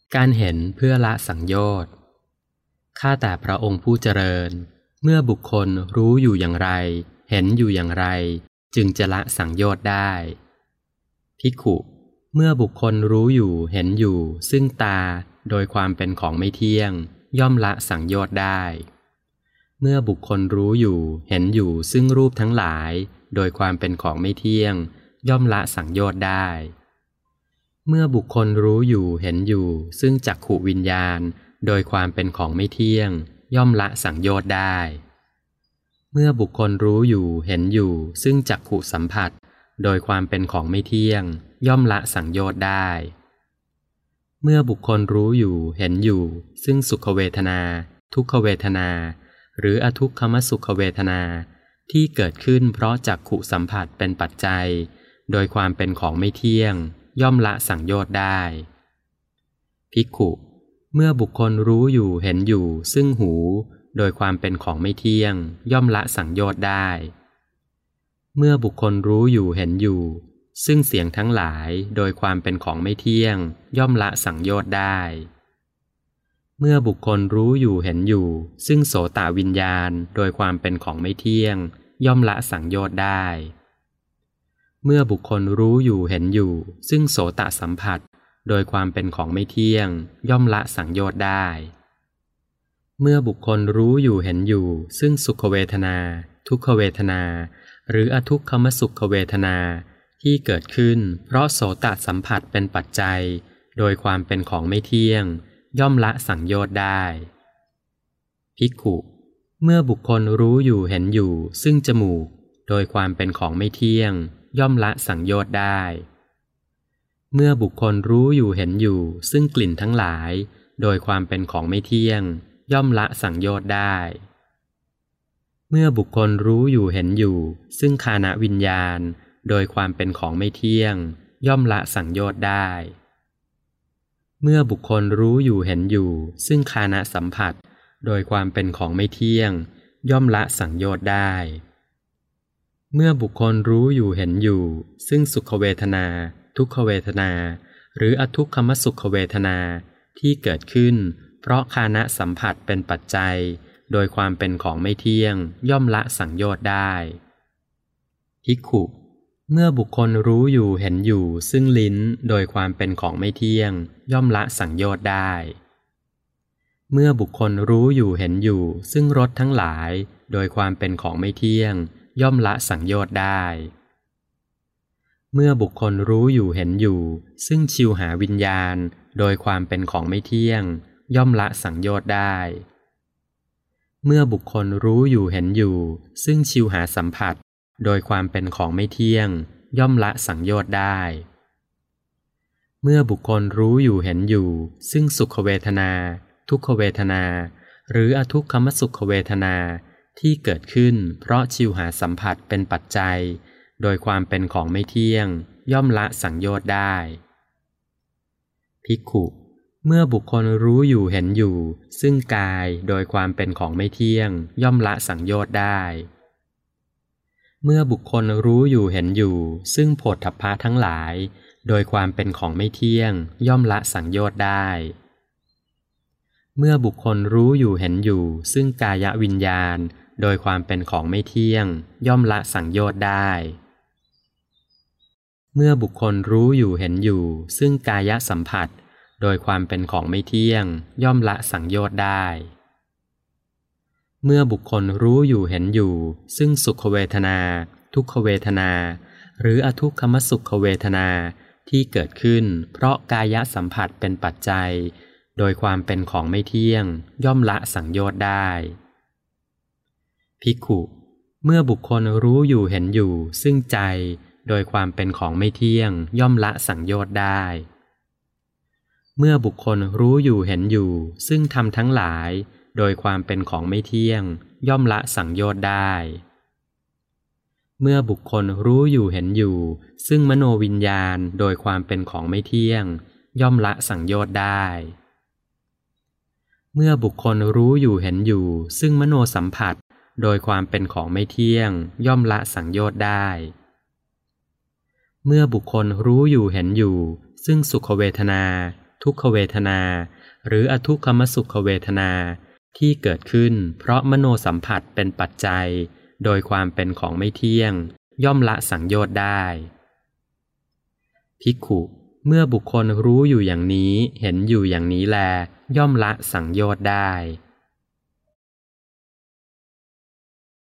การเห็นเพื่อละสังโยชน์ข้าแต่พระองค์ผู้เจริญเมื่อบุคคลรู้อยู่อย่างไรเห็นอยู่อย่างไรจึงจะละสังโยชน์ได้ภิกขุเมื่อบุคคลรู้อยู่เห็นอยู่ซึ่งตาโดยความเป็นของไม่เที่ยงย่อมละสังโยชน์ได้เมื่อบุคคลรู้อยู่เห็นอยู่ซึ่งรูปทั้งหลายโดยความเป็นของไม่เที่ยงย่อมละสังโยชน์ได้เมื่อบุคคลรู้อยู่เห็นอยู่ซึ่งจักขุวิญญาณโดยความเป็นของไม่เที่ยงย่อมละสังโยชน์ได้เมื่อบุคคลรู้อยู่เห็นอยู่ซึ่งจักขุสัมผัสโดยความเป็นของไม่เที่ยงย่อมละสังโยชน์ได้เมื่อบุคคลรู้อยู่เห็นอยู่ซึ่งสุขเวทนาทุกขเวทนาหรืออทุกขมสุขเวทนาที่เกิดขึ้นเพราะจักขุสัมผัสเป็นปัจจัยโดยความเป็นของไม่เที่ยงย่อมละสังโยชน์ได้ภิกขุเมื่อบุคคลรู้อยู่เห็นอยู่ซึ่งหูโดยความเป็นของไม่เที่ยงย่อมละสังโยชน์ได้เมื่อบุคคลรู้อยู่เห็นอยู่ซึ่งเสียงทั้งหลายโดยความเป็นของไม่เที่ยงย่อมละสังโยชน์ได้เมื่อบุคคลรู้อยู่เห็นอยู่ซึ่งโสตวิญญาณโดยความเป็นของไม่เที่ยงย่อมละสังโยชน์ได้เมื่อบุคคลรู้อยู่เห็นอยู่ซึ่งโสตสัมผัสโดยความเป็นของไม่เที่ยงย่อมละสังโยชน์ได้เมื่อบุคคลรู้อยู่เห็นอยู่ซึ่งสุขเวทนาทุกขเวทนาหรืออทุกขมสุขเวทนาที่เกิดขึ้นเพราะโสตสัมผัสเป็นปัจจัยโดยความเป็นของไม่เที่ยงย่อมละสังโยชน์ได้ภิกขุเมื่อบุคคลรู้อยู่เห็นอยู่ซึ่งจมูกโดยความเป็นของไม่เที่ยงย่อมละสังโยชน์ได้เมื่อบุคคลรู้อยู่เห็นอยู่ซึ่งกลิ่นทั้งหลายโดยความเป็นของไม่เที่ยงย่อมละสังโยชน์ได้เมื่อบุคคลรู้อยู่เห็นอยู่ซึ่งฆานวิญญาณโดยความเป็นของไม่เที่ยงย่อมละสังโยชน์ได้เมื่อบุคคลรู้อยู่เห็นอยู่ซึ่งฆานสัมผัสโดยความเป็นของไม่เที่ยงย่อมละสังโยชน์ได้เมื่อบุคคลรู้อยู่เห็นอยู่ซึ่งสุขเวทนาทุกขเวทนาหรืออทุกขมสุขเวทนาที่เกิดขึ้นเพราะฆานสัมผัสเป็นปัจจัยโดยความเป็นของไม่เที่ยงย่อมละสังโยชน์ได้ภิกขุเมื่อบุคคลรู้อยู่เห็นอยู่ซึ่งลิ้นโดยความเป็นของไม่เที่ยงย่อมละสังโยชน์ได้เมื่อบุคคลรู้อยู่เห็นอยู่ซึ่งรสทั้งหลายโดยความเป็นของไม่เที่ยงย่อมละสังโยชน์ได้เมื่อบุคคลรู้อยู่เห็นอยู่ซึ่งชิวหาวิญญาณโดยความเป็นของไม่เที่ยงย่อมละสังโยชน์ได้เมื่อบุคคลรู้อยู่เห็นอยู่ซึ่งชิวหาสัมผัสโดยความเป็นของไม่เที่ยงย่อมละสังโยชน์ได้เมื่อบุคคลรู้อยู่เห็นอยู่ซึ่งสุขเวทนาทุกขเวทนาหรืออทุกขมสุขเวทนาที่เกิดขึ้นเพราะชิวหาสัมผัสเป็นปัจจัยโดยความเป็นของไม่เที่ยงย่อมละสังโยชน์ได้ภิกขุเมื่อบุคคลรู้อยู่เห็นอยู่ซึ่งกายโดยความเป็นของไม่เที่ยงย่อมละสังโยชน์ได้เมื่อบุคคลรู้อยู่เห็นอยู่ซึ่งโผฏฐัพพะทั้งหลายโดยความเป็นของไม่เที่ยงย่อมละสังโยชน์ได้เมื่อบุคคลรู้อยู่เห็นอยู่ซึ่งกายวิญญาณโดยความเป็นของไม่เที่ยงย่อมละสังโยชน์ได้เมื่อบุคคลรู้อยู่เห็นอยู่ซึ่งกายสัมผัสโดยความเป็นของไม่เที่ยงย่อมละสังโยชน์ได้เมื่อบุคคลรู้อยู่เห็นอยู่ซึ่งสุขเวทนาทุกขเวทนาหรืออทุกขมสุขเวทนาที่เกิดขึ้นเพราะกายสัมผัสเป็นปัจจัยโดยความเป็นของไม่เที่ยงย่อมละสังโยชน์ได้ภิกขุเมื่อบุคคลรู้อยู่เห็นอยู่ซึ่งใจโดยความเป็นของไม่เที่ยงย่อมละสังโยชน์ได้เมื่อบุคคลรู้อยู่เห็นอยู่ซึ่งธรรมทั้งหลายโดยความเป็นของไม่เที่ยงย่อมละสังโยชน์ได้เมื่อบุคคลรู้อยู่เห็นอยู่ซึ่งมโนวิญญาณโดยความเป็นของไม่เที่ยงย่อมละสังโยชน์ได้เมื่อบุคคลรู้อยู่เห็นอยู่ซึ่งมโนสัมผัสโดยความเป็นของไม่เที่ยงย่อมละสังโยชน์ได้เมื่อบุคคลรู้อยู่เห็นอยู่ซึ่งสุขเวทนาทุกขเวทนาหรืออทุกขมสุขเวทนาที่เกิดขึ้นเพราะมโนสัมผัสเป็นปัจจัยโดยความเป็นของไม่เที่ยงย่อมละสังโยชน์ได้ภิกขุเมื่อบุคคลรู้อยู่อย่างนี้เห็นอยู่อย่างนี้แลย่อมละสังโยชน์ได้